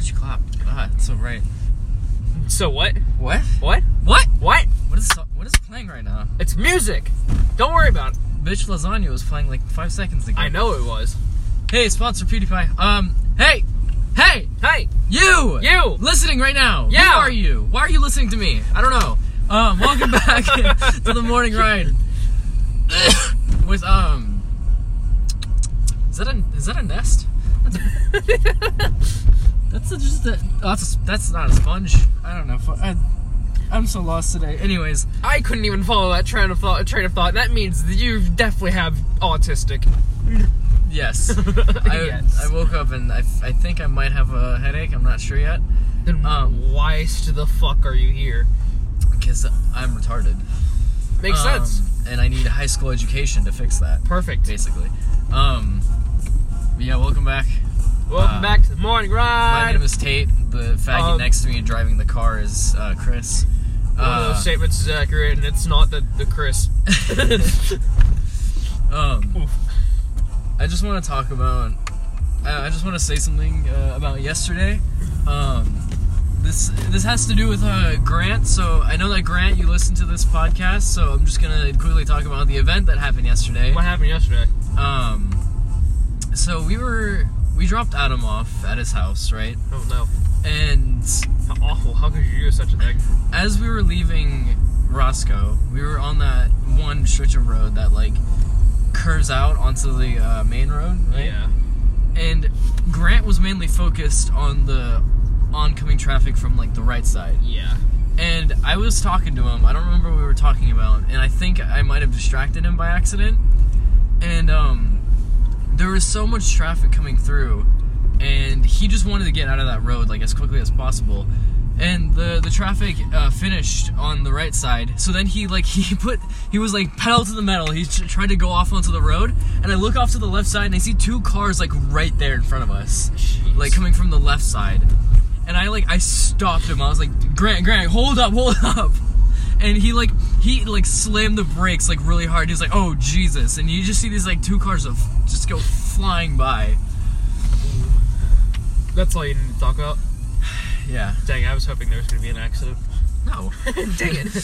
Why'd you clap? It's so right. So what? What? What? What? What? What is playing right now? It's music. Don't worry about it. Bitch Lasagna was playing like 5 seconds ago. I know it was. Hey, sponsor PewDiePie. Hey! You! Listening right now! Yeah! Who are you? Why are you listening to me? I don't know. Welcome back to the morning ride. With, is that a nest? That's not a sponge. I don't know. I'm so lost today. Anyways. I couldn't even follow that train of thought. That means that you definitely have autistic. Yes. Yes. I woke up and I think I might have a headache. I'm not sure yet. Then why the fuck are you here? Because I'm retarded. Makes sense. And I need a high school education to fix that. Perfect. Basically. Yeah, welcome back. Welcome back to the morning ride. My name is Tate. The faggot next to me and driving the car is Chris. One of those statements is accurate, and it's not the Chris. I just want to talk about. I just want to say something about yesterday. This has to do with Grant. So I know that Grant, you listen to this podcast. So I'm just gonna quickly talk about the event that happened yesterday. What happened yesterday? So we dropped Adam off at his house, right? Oh no. And how awful! How could you do such a thing? As we were leaving Roscoe, we were on that one stretch of road that like curves out onto the main road, right? Yeah. And Grant was mainly focused on the oncoming traffic from like the right side. Yeah. And I was talking to him. I don't remember what we were talking about, and I think I might have distracted him by accident. And there was so much traffic coming through, and he just wanted to get out of that road like as quickly as possible. And the traffic finished on the right side. So then he was like pedal to the metal. He tried to go off onto the road, and I look off to the left side and I see 2 cars like right there in front of us. Jeez. Like coming from the left side. And I stopped him. I was like, Grant, hold up. And he slammed the brakes like really hard. He was like, oh Jesus. And you just see these like 2 cars just go flying by. That's all you need to talk about? Yeah. Dang, I was hoping there was going to be an accident. No. Dang it.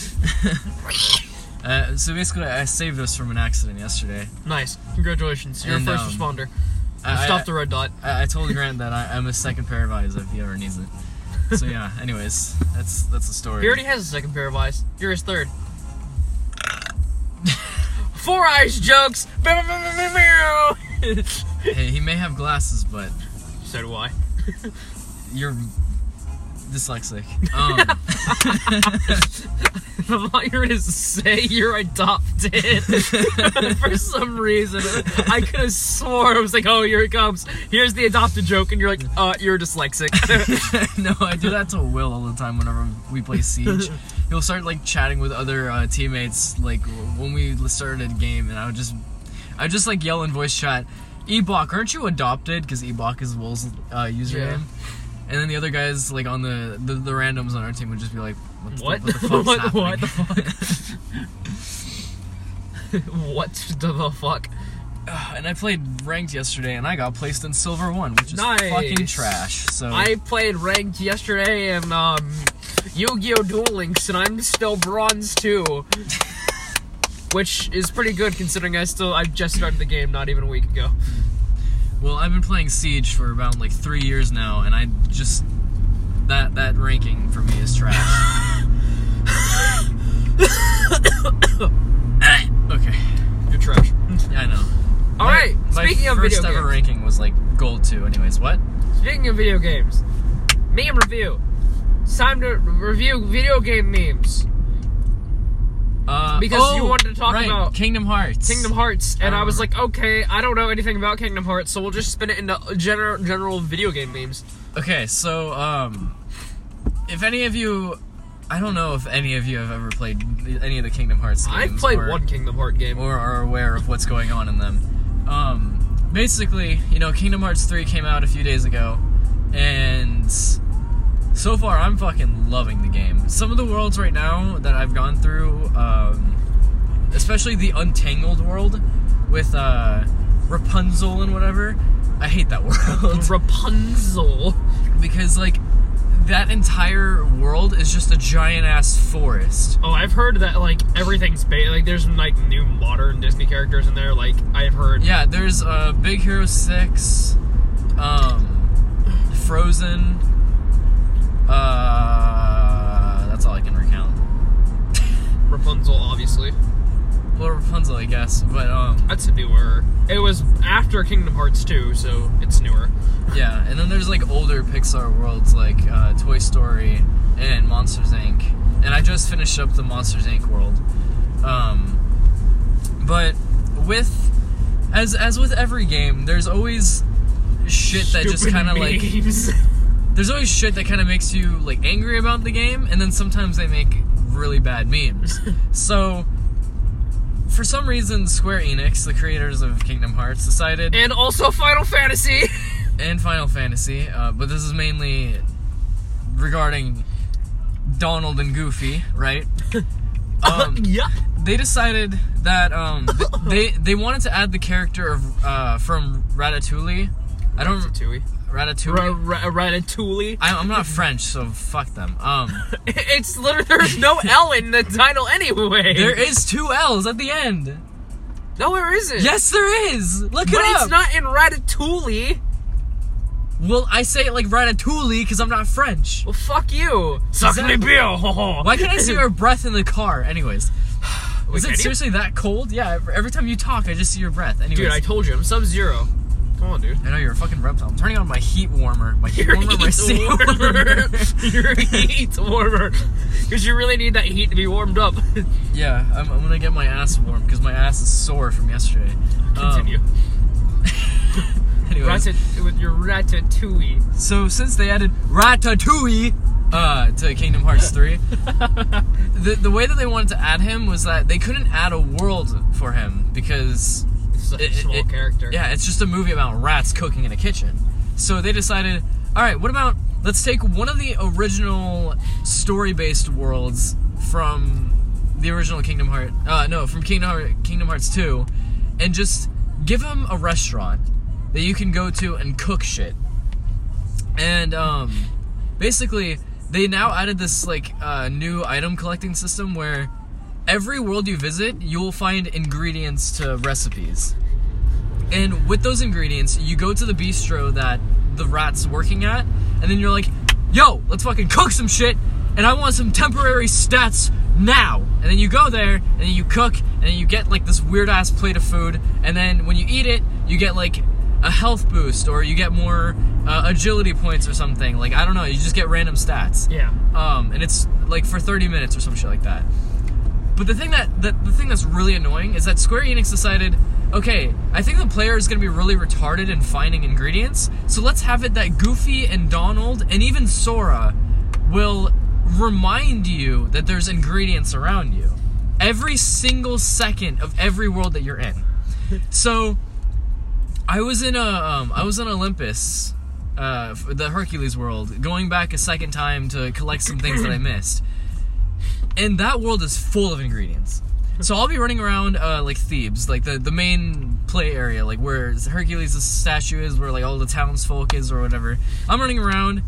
So basically, I saved us from an accident yesterday. Nice. Congratulations. You're a first responder. Stop the red dot. I told Grant that I'm a second pair of eyes if he ever needs it. So yeah, anyways, that's the story. He already has a second pair of eyes. You're his third. 4 eyes jokes! Hey, he may have glasses, but... So do I. You're... dyslexic. I thought you were going to say you're adopted. For some reason. I could have swore I was like, oh, here it comes. Here's the adopted joke, and you're like, you're dyslexic. No, I do that to Will all the time whenever we play Siege. He'll start like chatting with other teammates like when we started a game, and I would just like yell in voice chat, Ebok, aren't you adopted? Because Ebok is Will's username. Yeah. And then the other guys, like, on the randoms on our team would just be like, what the fuck's happening? What the fuck? What the fuck? And I played ranked yesterday, and I got placed in Silver 1, which is nice. Fucking trash. So I played ranked yesterday in Yu-Gi-Oh! Duel Links, and I'm still Bronze 2. Which is pretty good, considering I just started the game not even a week ago. Well, I've been playing Siege for about like 3 years now, and I just that ranking for me is trash. Okay, you're trash. Yeah, I know. All right. Speaking of video games, my first ever ranking was like gold 2. Anyways, what? Speaking of video games, meme review. It's time to review video game memes. Because you wanted to talk about Kingdom Hearts, and I was like, okay, I don't know anything about Kingdom Hearts, so we'll just spin it into general video game memes. Okay, so if any of you, I don't know if any of you have ever played any of the Kingdom Hearts games. I've played one Kingdom Hearts game, or are aware of what's going on in them. Basically, you know, Kingdom Hearts 3 came out a few days ago, and so far, I'm fucking loving the game. Some of the worlds right now that I've gone through, especially the Untangled world with Rapunzel and whatever, I hate that world. Rapunzel. Because, like, that entire world is just a giant-ass forest. Oh, I've heard that, like, everything's like, there's, like, new modern Disney characters in there, like, I've heard. Yeah, there's Big Hero 6, Frozen, that's all I can recount. Rapunzel, obviously. Well, Rapunzel, I guess, but, That's newer. It was after Kingdom Hearts 2, so it's newer. yeah, and then there's, like, older Pixar worlds, like, Toy Story and Monsters, Inc., and I just finished up the Monsters, Inc. world. But as with every game, there's always shit that just kind of, like... There's always shit that kind of makes you, like, angry about the game, and then sometimes they make really bad memes. So, for some reason, Square Enix, the creators of Kingdom Hearts, decided... And also Final Fantasy! And Final Fantasy, but this is mainly regarding Donald and Goofy, right? Yeah. They decided that they wanted to add the character of from Ratatouille. I don't Ratatouille. Ratatouille. I'm not French, so fuck them. It's literally, there's no L in the title anyway. There is 2 L's at the end. No, there isn't. Yes, there is. Look it But up. it's not in Ratatouille. Well, I say it like Ratatouille because I'm not French. Well, fuck you. Exactly. Why can't I see your breath in the car? Anyways. Wait, Is it seriously that cold? Yeah, every time you talk, I just see your breath. Anyways. Dude, I told you, I'm Sub-Zero. Come on, dude. I know, you're a fucking reptile. I'm turning on my heat warmer. My heat warmer, my seat warmer. Your heat warmer. Because you really need that heat to be warmed up. Yeah, I'm gonna get my ass warm because my ass is sore from yesterday. Continue. Anyways. With your Ratatouille. So, since they added Ratatouille to Kingdom Hearts 3, the way that they wanted to add him was that they couldn't add a world for him because... It's such a small character. Yeah, it's just a movie about rats cooking in a kitchen. So they decided, alright, what about, let's take one of the original story-based worlds from the original Kingdom Hearts, from Kingdom Hearts 2, and just give him a restaurant that you can go to and cook shit. And, basically, they now added this, like, new item collecting system where every world you visit, you will find ingredients to recipes. And with those ingredients, you go to the bistro that the rat's working at, and then you're like, yo, let's fucking cook some shit, and I want some temporary stats now. And then you go there, and then you cook, and then you get, like, this weird-ass plate of food, and then when you eat it, you get, like, a health boost, or you get more agility points or something. Like, I don't know, you just get random stats. Yeah. And it's, like, for 30 minutes or some shit like that. But the thing that's really annoying is that Square Enix decided, okay, I think the player is going to be really retarded in finding ingredients, so let's have it that Goofy and Donald and even Sora will remind you that there's ingredients around you every single second of every world that you're in. So I was in Olympus, the Hercules world, going back a second time to collect some things that I missed. And that world is full of ingredients. So I'll be running around, like, Thebes, like, the main play area, like, where Hercules' statue is, where, like, all the townsfolk is, or whatever. I'm running around.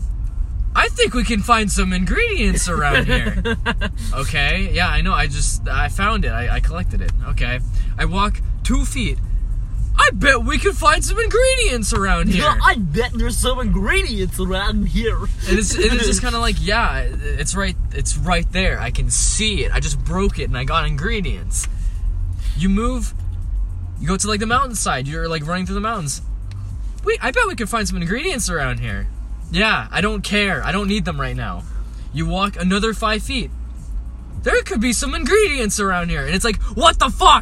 I think we can find some ingredients around here. Okay, yeah, I know, I found it, I collected it. Okay, I walk 2 feet. I bet we can find some ingredients around here. Yeah, I bet there's some ingredients around here. And it's just kind of like, yeah, it's right there. I can see it. I just broke it and I got ingredients. You move, you go to, like, the mountainside. You're, like, running through the mountains. Wait, I bet we can find some ingredients around here. Yeah, I don't care. I don't need them right now. You walk another 5 feet. There could be some ingredients around here. And it's like, what the fuck?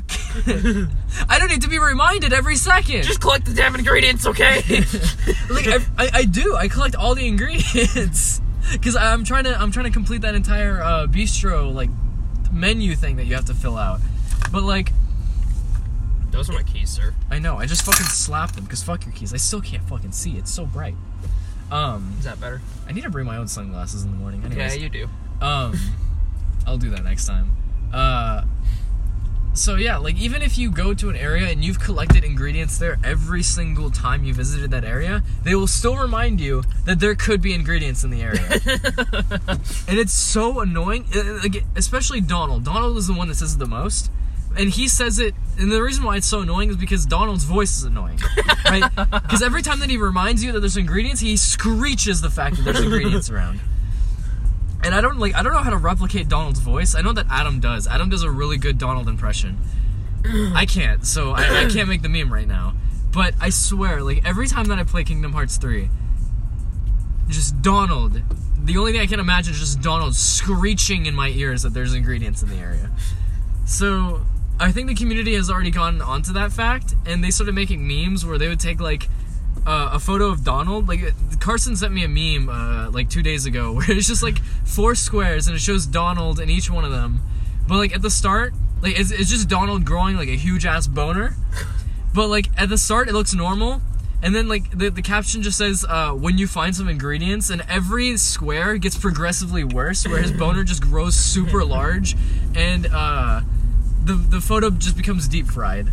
I don't need to be reminded every second. Just collect the damn ingredients, okay? Like, I do. I collect all the ingredients. Because I'm trying to complete that entire bistro, like, menu thing that you have to fill out. But, like... Those are my keys, sir. I know. I just fucking slapped them, because fuck your keys. I still can't fucking see. It's so bright. Is that better? I need to bring my own sunglasses in the morning. Anyways, yeah, you do. I'll do that next time. So yeah, like even if you go to an area and you've collected ingredients there every single time you visited that area, they will still remind you that there could be ingredients in the area. And it's so annoying, like, especially Donald. Donald is the one that says it the most. And he says it, and the reason why it's so annoying is because Donald's voice is annoying, right? Because every time that he reminds you that there's ingredients, he screeches the fact that there's ingredients around. And I don't know how to replicate Donald's voice. I know that Adam does. Adam does a really good Donald impression. I can't, so I can't make the meme right now. But I swear, like, every time that I play Kingdom Hearts 3, just Donald, the only thing I can imagine is just Donald screeching in my ears that there's ingredients in the area. So I think the community has already gotten onto that fact, and they started making memes where they would take, like, a photo of Donald. Like, Carson sent me a meme, like, 2 days ago, where it's just, like, 4 squares, and it shows Donald in each one of them. But, like, at the start, like, it's just Donald growing, like, a huge-ass boner. But, like, at the start, it looks normal. And then, like, the caption just says, when you find some ingredients, and every square gets progressively worse, where his boner just grows super large, and, the photo just becomes deep-fried.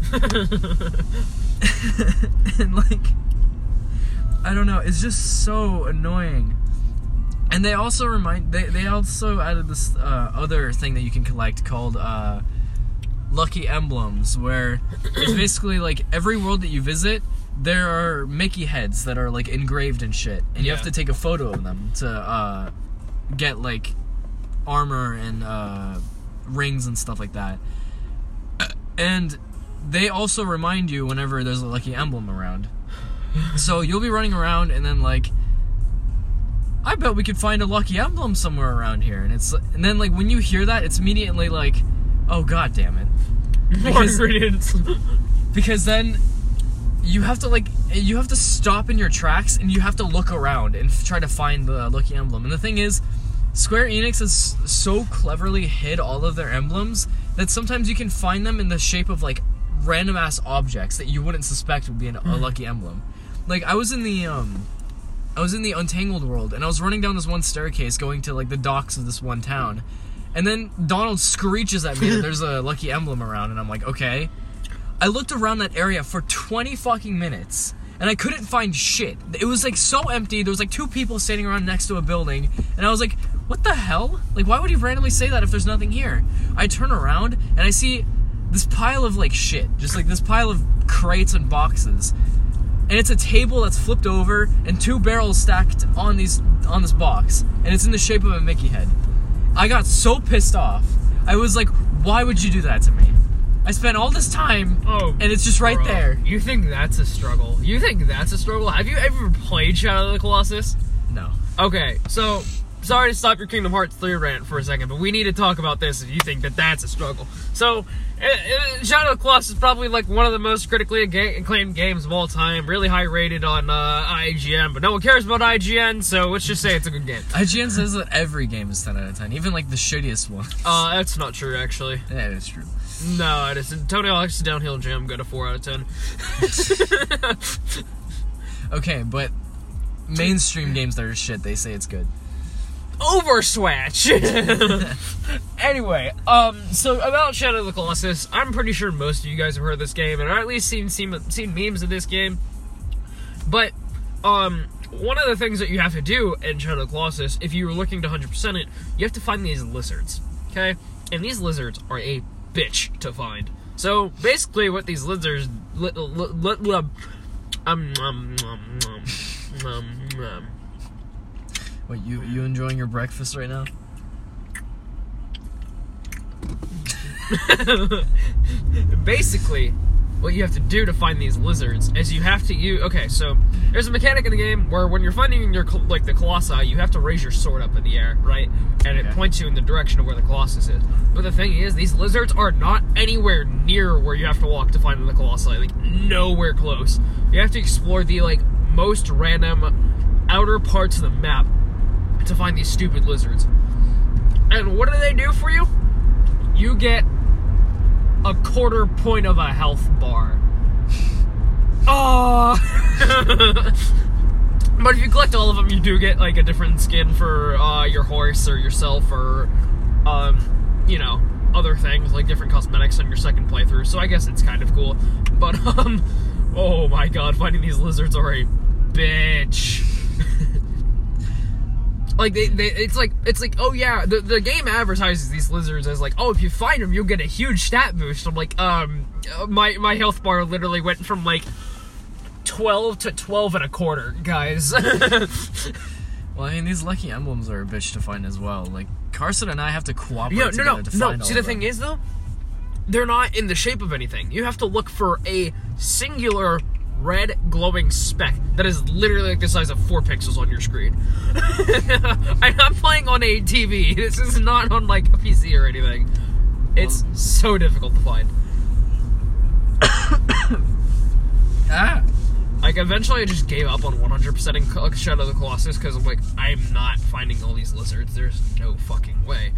And, like, I don't know, it's just so annoying. And they also they also added this other thing that you can collect called Lucky Emblems, where it's basically like every world that you visit, there are Mickey heads that are like engraved and shit, and you have to take a photo of them to get like armor and rings and stuff like that. And they also remind you whenever there's a lucky emblem around. So you'll be running around and then like, I bet we could find a lucky emblem somewhere around here. And then like when you hear that, it's immediately like, oh god damn it. More ingredients. Because then you have to stop in your tracks and you have to look around and try to find the lucky emblem. And the thing is, Square Enix has so cleverly hid all of their emblems that sometimes you can find them in the shape of like random ass objects that you wouldn't suspect would be a lucky emblem. Like I was in the Untangled world, and I was running down this one staircase going to like the docks of this one town, and then Donald screeches at me that there's a lucky emblem around, and I'm like, okay. I looked around that area for 20 fucking minutes, and I couldn't find shit. It was like so empty. There was like 2 people standing around next to a building, and I was like, what the hell? Like, why would he randomly say that if there's nothing here? I turn around and I see this pile of like shit, just like this pile of crates and boxes. And it's a table that's flipped over and 2 barrels stacked on this box, and it's in the shape of a Mickey head. I got so pissed off. I was like, why would you do that to me? I spent all this time, and it's just right there. You think that's a struggle? You think that's a struggle? Have you ever played Shadow of the Colossus? No. Okay, so sorry to stop your Kingdom Hearts 3 rant for a second, but we need to talk about this if you think that that's a struggle. So, Shadow of the Colossus is probably like one of the most critically acclaimed games of all time, really high rated on IGN, but no one cares about IGN, so let's just say it's a good game. IGN says that every game is 10 out of 10, even like the shittiest one. That's not true, actually. Yeah, it's true. No, it isn't. Tony Hawk's Downhill Jam got a 4 out of 10. Okay, but mainstream games that are shit, they say it's good. Overswatch! Anyway, so about Shadow of the Colossus, I'm pretty sure most of you guys have heard of this game, and or at least seen memes of this game. But, one of the things that you have to do in Shadow of the Colossus, if you were looking to 100% it, you have to find these lizards, okay? And these lizards are a bitch to find. So, basically what these lizards... Wait, you enjoying your breakfast right now? Basically, what you have to do to find these lizards is you have to use... Okay, so there's a mechanic in the game where when you're finding your the Colossi, you have to raise your sword up in the air, right? And it points you in the direction of where the Colossus is. But the thing is, these lizards are not anywhere near where you have to walk to find the Colossi. Like, nowhere close. You have to explore the, like, most random outer parts of the map to find these stupid lizards. And what do they do for you? You get a 1/4 point of a health bar. Oh! But if you collect all of them, you do get like a different skin for your horse or yourself, or you know, other things, like different cosmetics on your second playthrough, so I guess it's kind of cool. But, oh my god, fighting these lizards are a bitch. Like, it's like, oh yeah, the game advertises these lizards as like, oh, if you find them, you'll get a huge stat boost. I'm like, my health bar literally went from like 12 to 12 and a quarter, guys. Well, I mean, these lucky emblems are a bitch to find as well. Like, Carson and I have to cooperate No. together to find all See, of the them. thing is, though, they're not in the shape of anything. You have to look for a singular red glowing speck that is literally like the size of 4 pixels on your screen. I'm playing on a TV. This is not on like a PC or anything. It's so difficult to find. Like, eventually I just gave up on 100%ing Shadow of the Colossus because I'm like, I'm not finding all these lizards. There's no fucking way.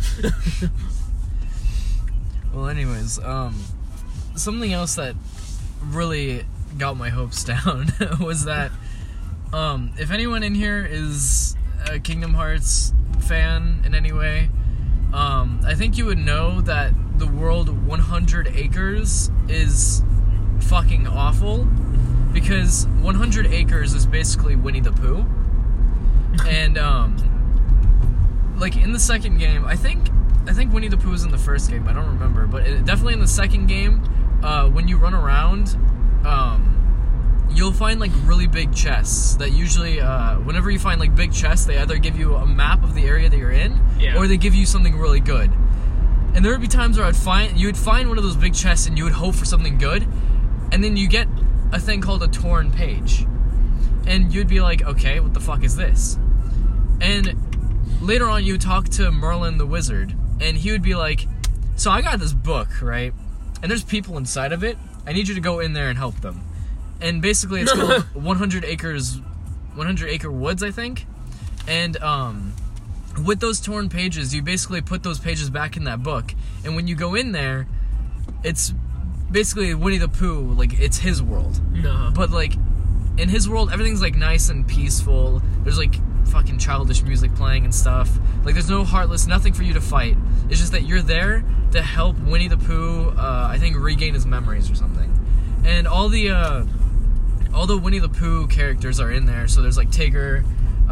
Well, anyways, something else that really got my hopes down was that if anyone in here is a Kingdom Hearts fan in any way, I think you would know that the world 100 Acres is fucking awful, because 100 Acres is basically Winnie the Pooh. And like in the second game, I think Winnie the Pooh was in the first game, I don't remember, but definitely in the second game, when you run around, you'll find like really big chests that usually, whenever you find like big chests, they either give you a map of the area that you're in, or they give you something really good. And there would be times where you would find one of those big chests and you would hope for something good, and then you get a thing called a torn page. And you'd be like, okay, what the fuck is this? And later on you talk to Merlin the Wizard, and he would be like, so I got this book, right? And there's people inside of it. I need you to go in there and help them. And basically it's called 100 Acre Woods, I think. And with those torn pages, you basically put those pages back in that book. And when you go in there, it's basically Winnie the Pooh, like, it's his world. No. But, like, in his world, everything's, like, nice and peaceful. There's, like, fucking childish music playing and stuff. Like, there's no heartless, nothing for you to fight. It's just that you're there to help Winnie the Pooh, I think, regain his memories or something. And all the Winnie the Pooh characters are in there. So there's, like, Tigger,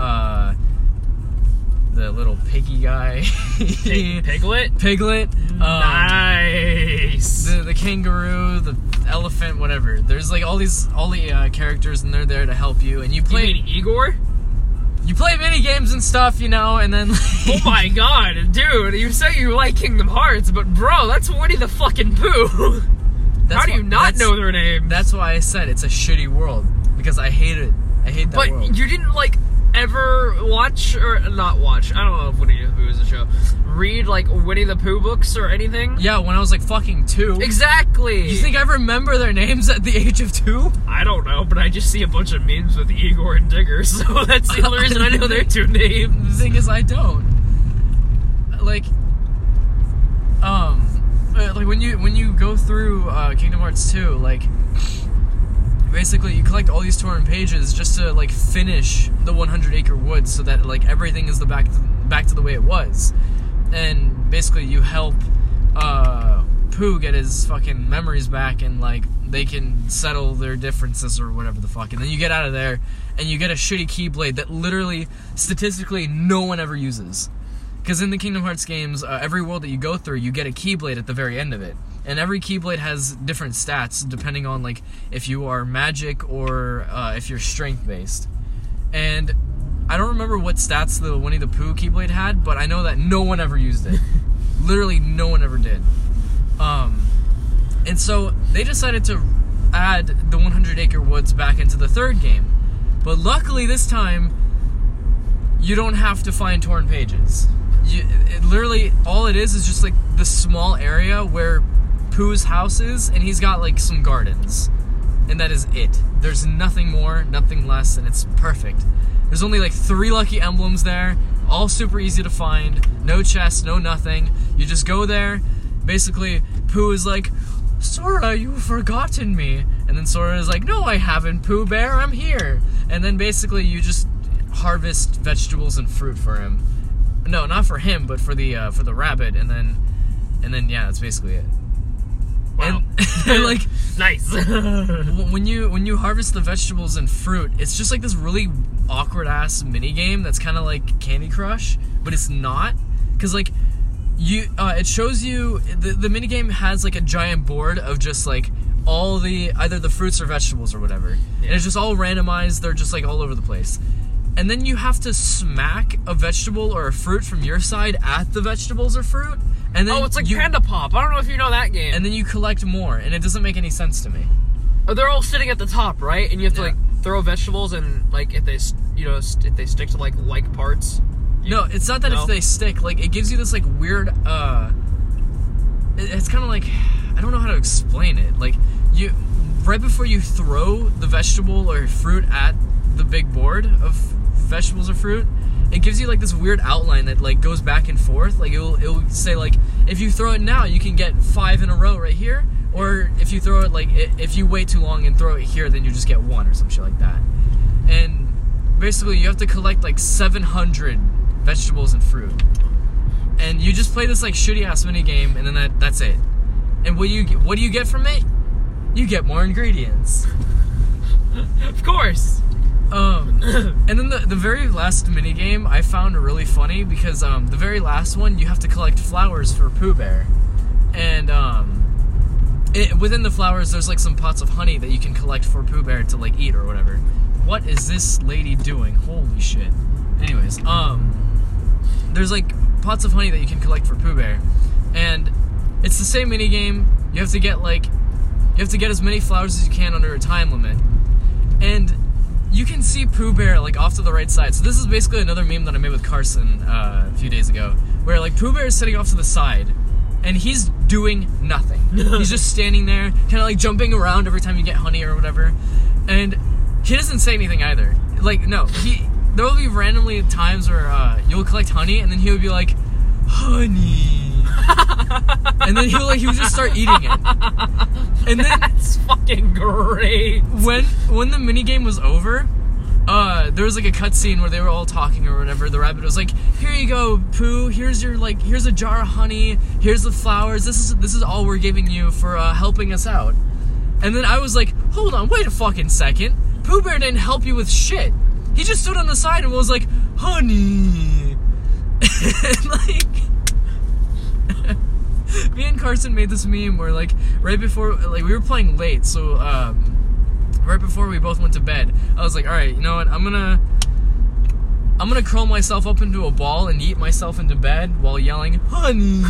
the little piggy guy. Piglet. Nice. The kangaroo, the elephant, whatever. There's like all the characters, and they're there to help you. And you play. You mean Igor? You play mini games and stuff, you know, and then. Oh my god, dude! You say you like Kingdom Hearts, but bro, that's Winnie the fucking Pooh. How do you not know their name? That's why I said it's a shitty world, because I hate it. I hate that world. But you didn't like ever watch or not watch? I don't know if Winnie the Pooh is a show. Read like Winnie the Pooh books or anything? Yeah, when I was like fucking 2. Exactly. You think I remember their names at the age of 2? I don't know, but I just see a bunch of memes with Igor and Digger, so that's the only reason I know their 2 names. The thing is, I don't. Like when you go through Kingdom Hearts 2, like, basically you collect all these torn pages just to like finish the 100 Acre Woods, so that like everything is back to the way it was. And basically you help Pooh get his fucking memories back, and like they can settle their differences or whatever the fuck. And then you get out of there and you get a shitty Keyblade that literally, statistically, no one ever uses. Because in the Kingdom Hearts games, every world that you go through, you get a Keyblade at the very end of it. And every Keyblade has different stats depending on like if you are magic or if you're strength based. And I don't remember what stats the Winnie the Pooh Keyblade had, but I know that no one ever used it. Literally no one ever did. And so they decided to add the 100 Acre Woods back into the third game. But luckily this time, you don't have to find torn pages. Literally, all it is just like the small area where Pooh's house is, and he's got like some gardens. And that is it. There's nothing more, nothing less, and it's perfect. There's only like 3 lucky emblems there, all super easy to find, no chests, no nothing. You just go there, basically Pooh is like, Sora, you've forgotten me. And then Sora is like, no I haven't, Pooh Bear, I'm here. And then basically you just harvest vegetables and fruit for him. No, not for him, but for the rabbit, and then And then, yeah, that's basically it. Wow. And like, nice. when you harvest the vegetables and fruit, it's just like this really awkward ass mini game that's kind of like Candy Crush, but it's not, because like it shows you the mini game has like a giant board of just like all the either the fruits or vegetables or whatever, and it's just all randomized. They're just like all over the place. And then you have to smack a vegetable or a fruit from your side at the vegetables or fruit. And then it's like Panda Pop. I don't know if you know that game. And then you collect more, and it doesn't make any sense to me. Oh, they're all sitting at the top, right? And you have to like throw vegetables, and like if they stick to like parts. No, it's not that if they stick. Like it gives you this like weird. It's kind of like, I don't know how to explain it. Like you, right before you throw the vegetable or fruit at the big board of vegetables or fruit, it gives you like this weird outline that like goes back and forth. Like it'll say like, if you throw it now, you can get 5 in a row right here, or if you throw it like if you wait too long and throw it here, then you just get 1 or some shit like that. And basically, you have to collect like 700 vegetables and fruit, and you just play this like shitty ass mini game, and then that's it. And what do you get from it? You get more ingredients. Of course. And then the very last mini game I found really funny, because the very last one you have to collect flowers for Pooh Bear, and within the flowers there's like some pots of honey that you can collect for Pooh Bear to like eat or whatever. What is this lady doing? Holy shit. Anyways, there's like pots of honey that you can collect for Pooh Bear, and it's the same mini game. You have to get as many flowers as you can under a time limit, and you can see Pooh Bear like off to the right side. So this is basically another meme that I made with Carson a few days ago, where like Pooh Bear is sitting off to the side, and he's doing nothing. He's just standing there, kind of like jumping around every time you get honey or whatever, and he doesn't say anything either. Like, no, there will be randomly times where you'll collect honey, and then he'll be like, honey. And then he would just start eating it. And then that's fucking great. When the mini game was over, there was like a cutscene where they were all talking or whatever. The rabbit was like, "Here you go, Pooh. Here's a jar of honey. Here's the flowers. This is all we're giving you for helping us out." And then I was like, "Hold on, wait a fucking second. Pooh Bear didn't help you with shit. He just stood on the side and was like, honey." And like, me and Carson made this meme where like right before, like, we were playing late, so right before we both went to bed, I was like, all right, you know what, I'm gonna curl myself up into a ball and eat myself into bed while yelling, honey.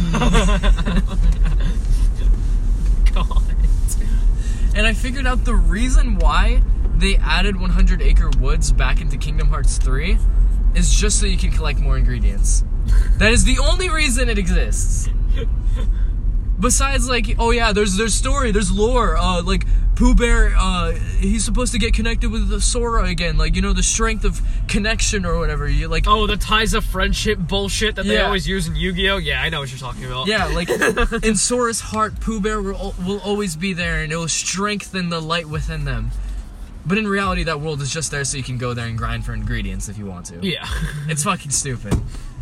God. And I figured out the reason why they added 100 Acre Woods back into Kingdom Hearts 3 is just so you can collect more ingredients. That is the only reason it exists. Besides, like, oh yeah, there's story, there's lore, like, Pooh Bear, he's supposed to get connected with the Sora again, like, you know, the strength of connection or whatever, you, like... Oh, the ties of friendship bullshit that they always use in Yu-Gi-Oh! Yeah, I know what you're talking about. Yeah, like, in Sora's heart, Pooh Bear will always be there, and it will strengthen the light within them. But in reality, that world is just there so you can go there and grind for ingredients if you want to. Yeah. It's fucking stupid.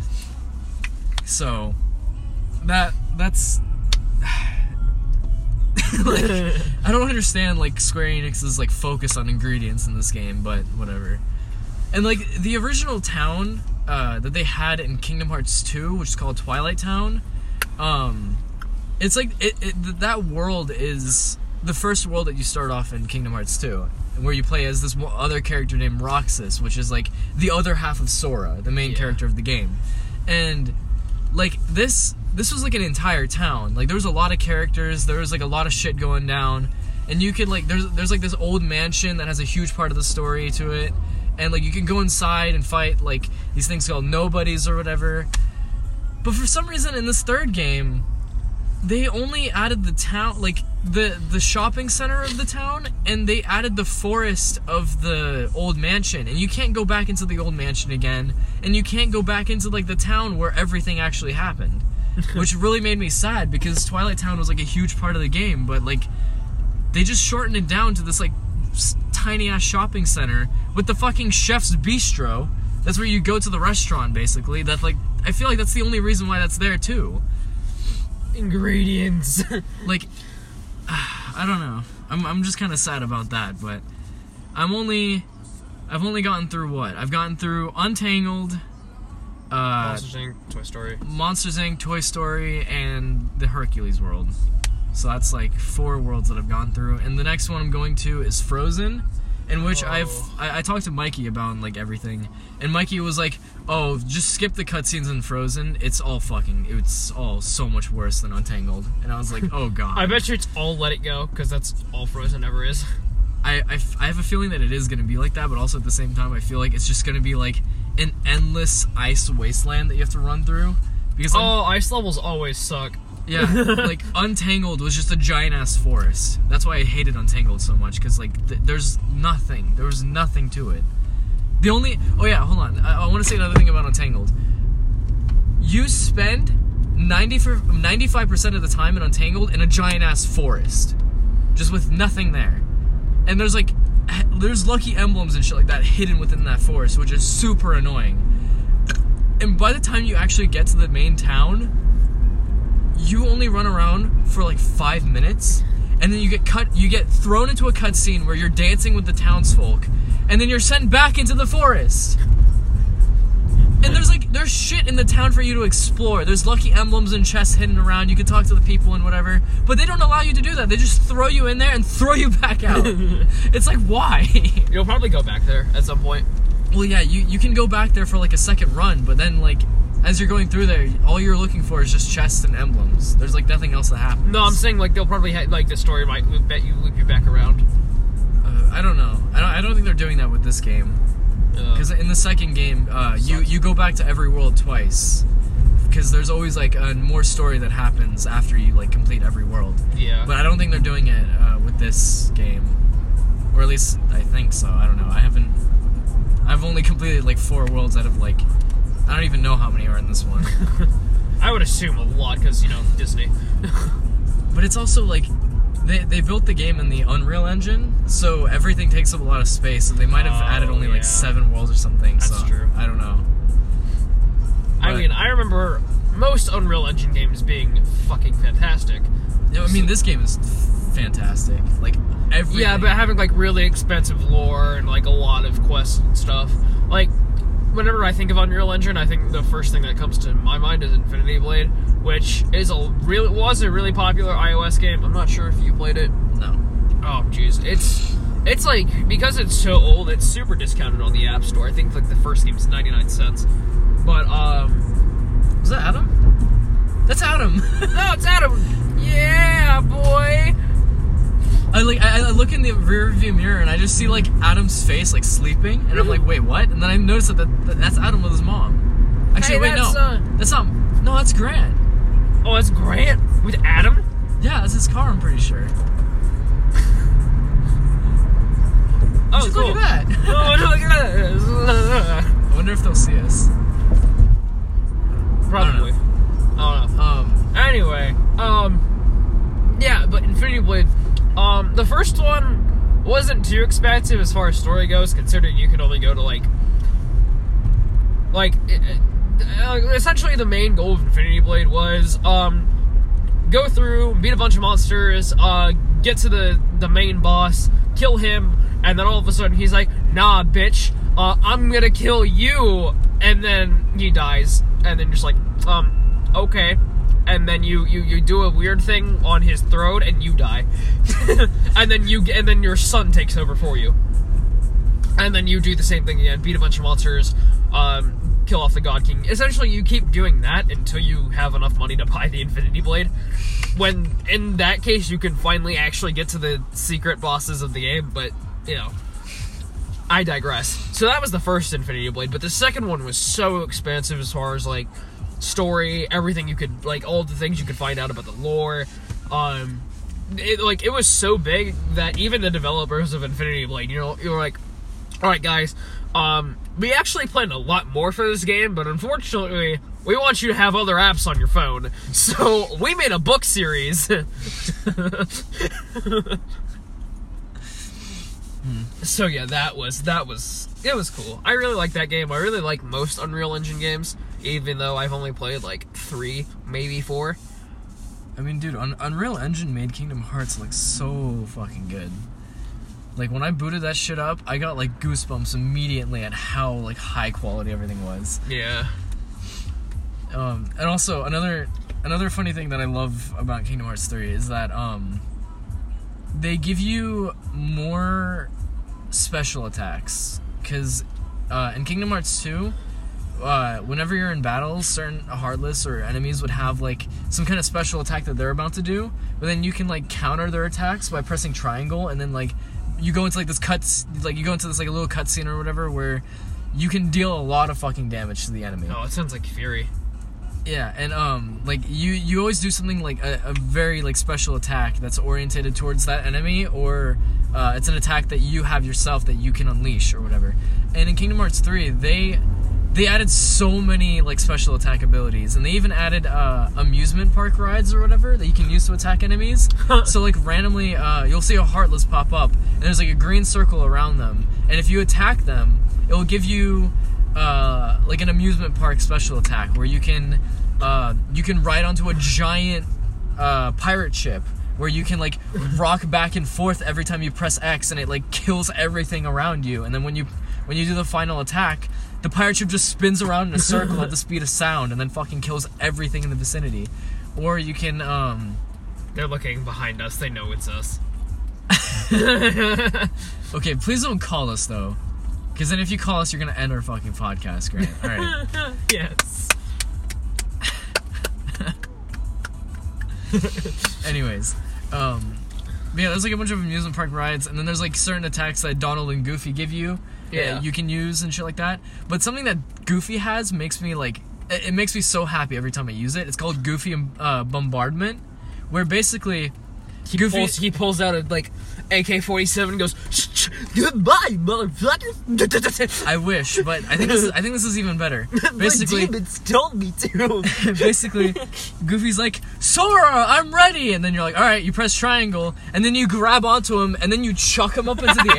So, that's... like, I don't understand, like, Square Enix's, like, focus on ingredients in this game, but whatever. And, like, the original town that they had in Kingdom Hearts 2, which is called Twilight Town, it's like, that world is the first world that you start off in Kingdom Hearts 2, where you play as this other character named Roxas, which is, like, the other half of Sora, the main character of the game. And, like, this was like an entire town. Like, there was a lot of characters, there was like a lot of shit going down, and you could, like, there's like this old mansion that has a huge part of the story to it, and like you can go inside and fight like these things called nobodies or whatever. But for some reason in this third game, they only added the town, like the shopping center of the town, and they added the forest of the old mansion, and you can't go back into the old mansion again, and you can't go back into like the town where everything actually happened. Which really made me sad, because Twilight Town was like a huge part of the game, but like they just shortened it down to this like tiny ass shopping center with the fucking Chef's Bistro. That's where you go to the restaurant, basically. That, like, I feel like that's the only reason why that's there too. Ingredients. Like, I don't know. I'm just kind of sad about that, but I've only gotten through what? I've gotten through Untangled, Monsters Inc., Monsters Inc., Toy Story, and the Hercules world. So that's like 4 worlds that I've gone through. And the next one I'm going to is Frozen, in which I talked to Mikey about like everything. And Mikey was like, oh, just skip the cutscenes in Frozen. It's all so much worse than Untangled. And I was like, oh god. I bet you it's all Let It Go, because that's all Frozen ever is. I have a feeling that it is going to be like that, but also at the same time, I feel like it's just going to be like an endless ice wasteland that you have to run through. Because ice levels always suck. Yeah, like Untangled was just a giant ass forest. That's why I hated Untangled so much, because like there was nothing to it. Hold on, I want to say another thing about Untangled. You spend 95% of the time in Untangled in a giant ass forest, just with nothing there. And there's lucky emblems and shit like that hidden within that forest, which is super annoying. And by the time you actually get to the main town, you only run around for like 5 minutes, and then you get thrown into a cutscene where you're dancing with the townsfolk, and then you're sent back into the forest. And there's shit in the town for you to explore. There's lucky emblems and chests hidden around. You can talk to the people and whatever, but they don't allow you to do that. They just throw you in there and throw you back out. It's like, why? You'll probably go back there at some point. Well, yeah, you can go back there for like a second run, but then like, as you're going through there, all you're looking for is just chests and emblems. There's like nothing else that happens. No, I'm saying like they'll probably like the story might loop you back around. I don't know. I don't think they're doing that with this game. Because in the second game, you go back to every world twice. Because there's always like more story that happens after you like complete every world. Yeah. But I don't think they're doing it with this game, or at least I think so. I don't know. I've only completed like 4 worlds out of like. I don't even know how many are in this one. I would assume a lot, because, Disney. But it's also, like, they built the game in the Unreal Engine, so everything takes up a lot of space, so they might have added only, like, 7 worlds or something. That's true. I don't know. I mean, I remember most Unreal Engine games being fucking fantastic. No, I mean, this game is fantastic. Like, everything. Yeah, but having, like, really expensive lore and, like, a lot of quests and stuff. Like, whenever I think of Unreal Engine, I think the first thing that comes to my mind is Infinity Blade, which was a really popular iOS game. I'm not sure if you played it. No. Oh, jeez. It's like, because it's so old, it's super discounted on the App Store. I think, like, the first game's 99 cents. But, is that Adam? That's Adam! No, it's Adam! Yeah, boy! I look in the rear view mirror and I just see like Adam's face like sleeping, and I'm like, wait, what? And then I notice that's Adam with his mom. Actually, hey, wait, that's not. No, that's Grant. Oh, that's Grant with Adam? Yeah, that's his car. I'm pretty sure. Oh, cool. Look at that. Oh, look at that. I wonder if they'll see us. Probably. I don't know. Anyway, yeah, but Infinity Blade. The first one wasn't too expensive as far as story goes, considering you could only go to essentially the main goal of Infinity Blade was go through, beat a bunch of monsters, get to the main boss, kill him, and then all of a sudden he's like, nah, bitch, I'm gonna kill you, and then he dies, and then you're just like, okay. And then you do a weird thing on his throat and you die. and then your son takes over for you. And then you do the same thing again, beat a bunch of monsters, kill off the God King. Essentially, you keep doing that until you have enough money to buy the Infinity Blade. When, in that case, you can finally actually get to the secret bosses of the game, but, I digress. So that was the first Infinity Blade, but the second one was so expensive as far as, like, story, everything you could, like, all the things you could find out about the lore. It was so big that even the developers of Infinity Blade, you were like, alright guys, we actually planned a lot more for this game, but unfortunately, we want you to have other apps on your phone. So, we made a book series. So yeah, it was cool. I really like that game. I really like most Unreal Engine games, even though I've only played like 3, maybe 4. I mean, dude, Unreal Engine made Kingdom Hearts look so fucking good. Like, when I booted that shit up, I got, like, goosebumps immediately at how, like, high quality everything was. Yeah. And also, another funny thing that I love about Kingdom Hearts 3 is that, they give you more special attacks. Because, in Kingdom Hearts 2, whenever you're in battles, certain Heartless or enemies would have, like, some kind of special attack that they're about to do, but then you can, like, counter their attacks by pressing triangle, and then, like, you go into, like, you go into this, like, a little cutscene or whatever, where you can deal a lot of fucking damage to the enemy. Oh, it sounds like Fury. Yeah, and, like, you always do something, like, a very, like, special attack that's oriented towards that enemy, or, it's an attack that you have yourself that you can unleash, or whatever. And in Kingdom Hearts 3, they added so many, like, special attack abilities, and they even added amusement park rides or whatever that you can use to attack enemies. So, like, randomly, you'll see a Heartless pop up, and there's, like, a green circle around them, and if you attack them, it will give you, like, an amusement park special attack, where you can ride onto a giant pirate ship, where you can, like, rock back and forth every time you press X, and it, like, kills everything around you, and then when you do the final attack, the pirate ship just spins around in a circle at the speed of sound and then fucking kills everything in the vicinity. Or you can, They're looking behind us. They know it's us. Okay, please don't call us, though. Because then if you call us, you're gonna end our fucking podcast, Grant. Alright. Yes. Anyways, yeah, there's, like, a bunch of amusement park rides, and then there's, like, certain attacks that Donald and Goofy give you. Yeah. You can use and shit like that. But something that Goofy has makes me, like, it makes me so happy every time I use it. It's called Goofy Bombardment, where basically He pulls out a, like, AK-47 and goes, "Goodbye, motherfucker." I wish, but I think this is even better. Basically, my demons told me to. Basically, Goofy's like, "Sora, I'm ready," and then you're like, "All right," you press triangle, and then you grab onto him, and then you chuck him up into the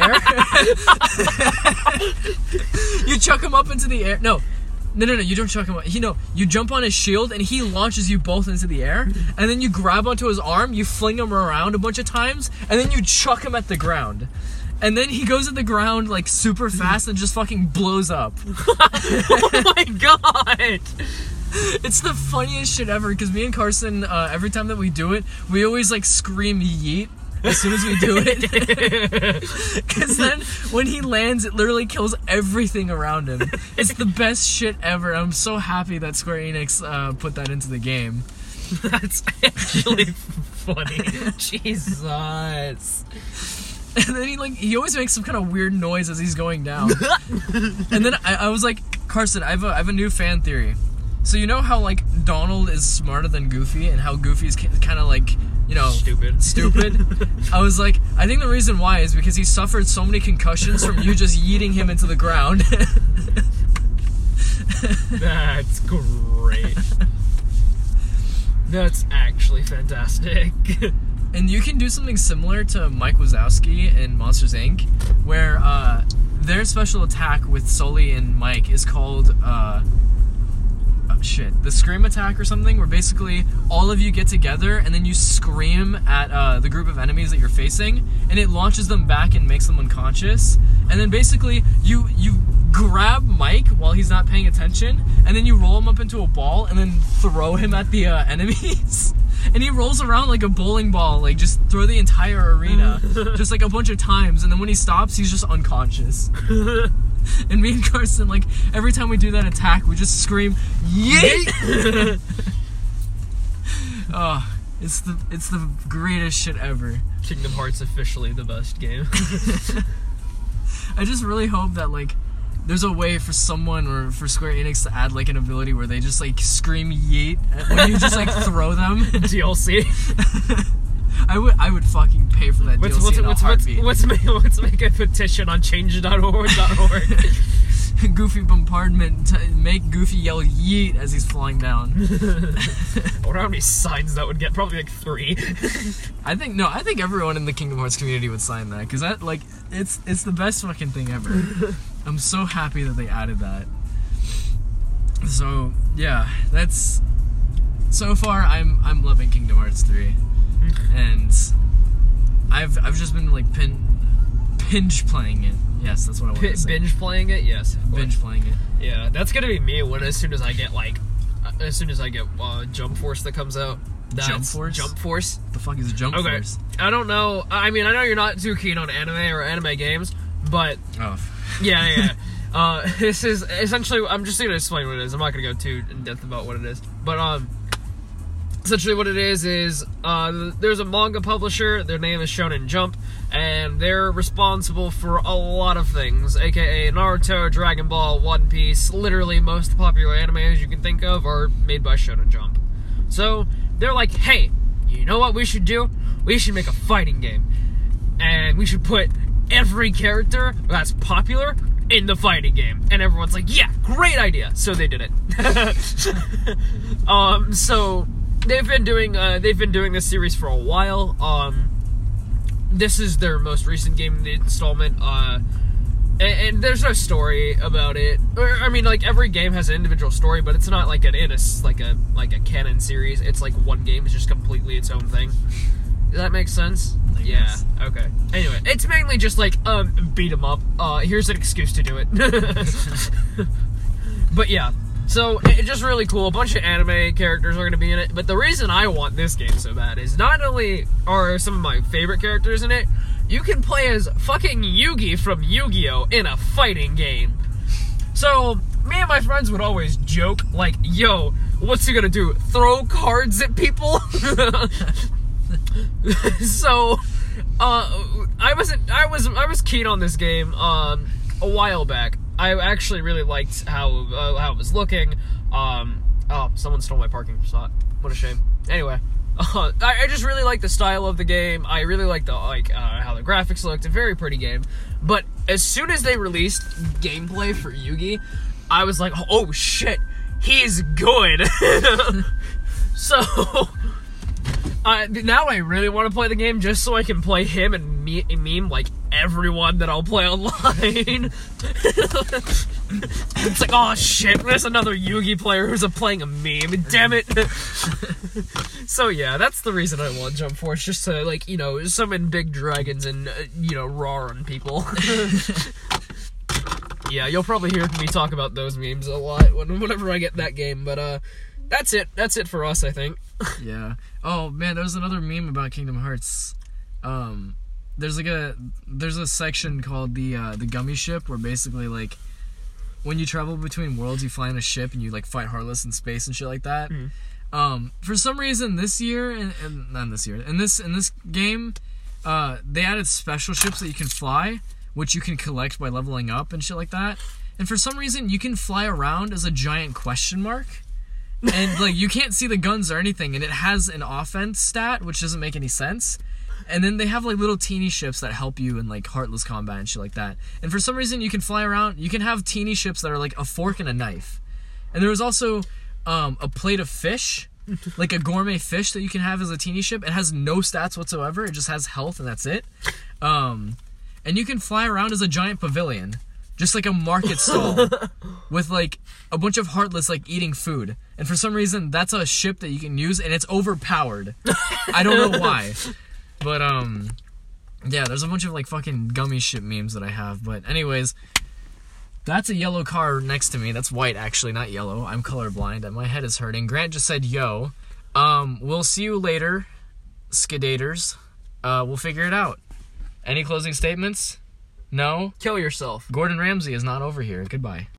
air. You chuck him up into the air. No, you don't chuck him up. You jump on his shield, and he launches you both into the air, and then you grab onto his arm, you fling him around a bunch of times, and then you chuck him at the ground. And then he goes at the ground, like, super fast and just fucking blows up. Oh my god! It's the funniest shit ever, because me and Carson, every time that we do it, we always, like, scream yeet as soon as we do it. Because then, when he lands, it literally kills everything around him. It's the best shit ever. I'm so happy that Square Enix put that into the game. That's actually funny. Jesus. And then he always makes some kind of weird noise as he's going down. And then I was like, Carson, I have a new fan theory. So you know how, like, Donald is smarter than Goofy, and how Goofy's kind of, like, you know, stupid. I was like, I think the reason why is because he suffered so many concussions from you just yeeting him into the ground. That's great. That's actually fantastic. And you can do something similar to Mike Wazowski in Monsters, Inc., where their special attack with Sully and Mike is called the Scream attack or something, where basically all of you get together and then you scream at the group of enemies that you're facing, and it launches them back and makes them unconscious. And then basically you grab Mike while he's not paying attention, and then you roll him up into a ball and then throw him at the enemies. And he rolls around like a bowling ball, like, just through the entire arena, just, like, a bunch of times. And then when he stops, he's just unconscious. And me and Carson, like, every time we do that attack, we just scream, "Yeet!" Oh, it's the greatest shit ever. Kingdom Hearts officially the best game. I just really hope that, like, there's a way for someone or for Square Enix to add, like, an ability where they just, like, scream yeet when you just, like, throw them. DLC. I would fucking pay for that DLC in a heartbeat. Let's make a petition on change.org.org. Goofy bombardment. Make Goofy yell yeet as he's flying down. I wonder how many signs that would get. Probably like 3. I think everyone in the Kingdom Hearts community would sign that, because that, like, it's the best fucking thing ever. I'm so happy that they added that. So yeah, that's so far I'm loving Kingdom Hearts 3, and I've just been like binge playing it. Yes, that's what I want to say. Binge playing it, yes. Binge playing it. Yeah, that's gonna be me as soon as I get Jump Force that comes out. Jump Force? Jump Force. The fuck is Jump Force? I don't know. I mean, I know you're not too keen on anime or anime games, but yeah. This is essentially. I'm just gonna explain what it is. I'm not gonna go too in depth about what it is, but essentially what it is there's a manga publisher. Their name is Shonen Jump, and they're responsible for a lot of things, aka Naruto, Dragon Ball, One Piece. Literally most popular animes you can think of are made by Shonen Jump. So they're like, hey, you know what we should do? We should make a fighting game, and we should put every character that's popular in the fighting game. And everyone's like, yeah, great idea. So they did it. So they've been doing this series for a while. This is their most recent game installment. And there's no story about it. I mean, like, every game has an individual story, but it's not like a canon series. It's like one game is just completely its own thing. Does that make sense? Yeah. Okay. Anyway, it's mainly just like beat 'em up. Here's an excuse to do it. But yeah. So, it's just really cool. A bunch of anime characters are going to be in it. But the reason I want this game so bad is not only are some of my favorite characters in it, you can play as fucking Yugi from Yu-Gi-Oh! In a fighting game. So, me and my friends would always joke, like, yo, what's he gonna do? Throw cards at people? So, I was keen on this game, a while back. I actually really liked how it was looking. Oh, someone stole my parking spot. What a shame. Anyway, I just really like the style of the game. I really like how the graphics looked. A very pretty game. But as soon as they released gameplay for Yugi, I was like, oh shit, he's good. So now I really want to play the game just so I can play him and meme like everyone that I'll play online. It's like, oh shit, there's another Yugi player who's playing a meme. Damn it. So yeah, that's the reason I want Jump Force, just to, like, you know, summon big dragons and, roar on people. Yeah, you'll probably hear me talk about those memes a lot whenever I get that game, but that's it. That's it for us, I think. Yeah. Oh man, there was another meme about Kingdom Hearts. There's a section called the Gummy Ship, where basically, like, when you travel between worlds, you fly in a ship and you, like, fight Heartless in space and shit like that. Mm. For some reason this year, in this game, they added special ships that you can fly, which you can collect by leveling up and shit like that. And for some reason, you can fly around as a giant question mark. And, like, you can't see the guns or anything, and it has an offense stat, which doesn't make any sense. And then they have, like, little teeny ships that help you in, like, Heartless combat and shit like that. And for some reason, you can fly around. You can have teeny ships that are, like, a fork and a knife. And there was also a plate of fish, like a gourmet fish that you can have as a teeny ship. It has no stats whatsoever. It just has health, and that's it. And you can fly around as a giant pavilion. Just like a market stall with, like, a bunch of Heartless, like, eating food. And for some reason, that's a ship that you can use, and it's overpowered. I don't know why. But, yeah, there's a bunch of, like, fucking gummy ship memes that I have. But anyways, that's a yellow car next to me. That's white, actually, not yellow. I'm colorblind. My head is hurting. Grant just said, yo. We'll see you later, skidators. We'll figure it out. Any closing statements? No? Kill yourself. Gordon Ramsay is not over here. Goodbye.